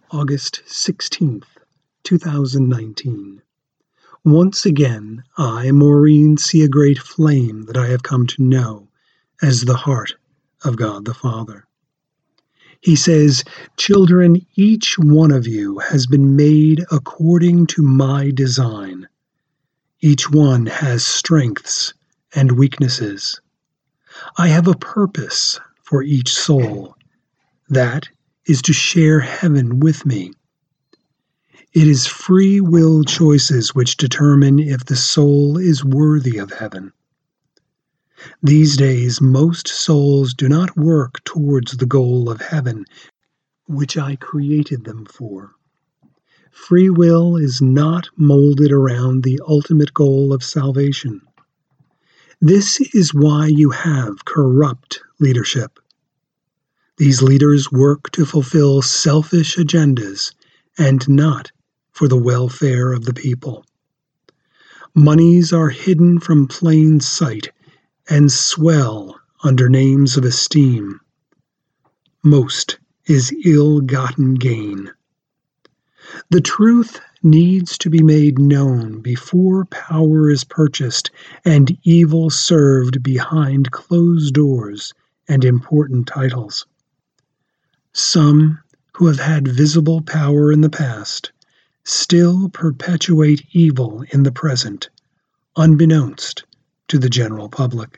August 16th, 2019. Once again, I, Maureen, see a great flame that I have come to know as the heart of God the Father. He says, "Children, each one of you has been made according to my design. Each one has strengths and weaknesses. I have a purpose for each soul. That is to share heaven with me. It is free will choices which determine if the soul is worthy of heaven. These days, most souls do not work towards the goal of heaven, which I created them for. Free will is not molded around the ultimate goal of salvation. This is why you have corrupt leadership. These leaders work to fulfill selfish agendas and not for the welfare of the people. Monies are hidden from plain sight and swell under names of esteem. Most is ill-gotten gain. The truth needs to be made known before power is purchased and evil served behind closed doors and important titles. Some who have had visible power in the past still perpetuate evil in the present, unbeknownst to the general public.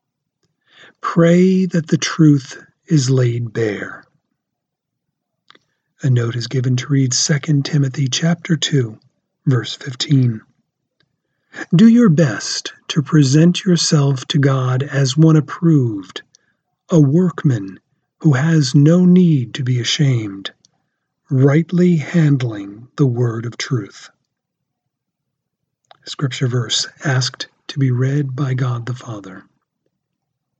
Pray that the truth is laid bare." A note is given to read 2 Timothy chapter 2, verse 15. Do your best to present yourself to God as one approved, a workman who has no need to be ashamed, rightly handling the word of truth. Scripture verse asked to be read by God the Father.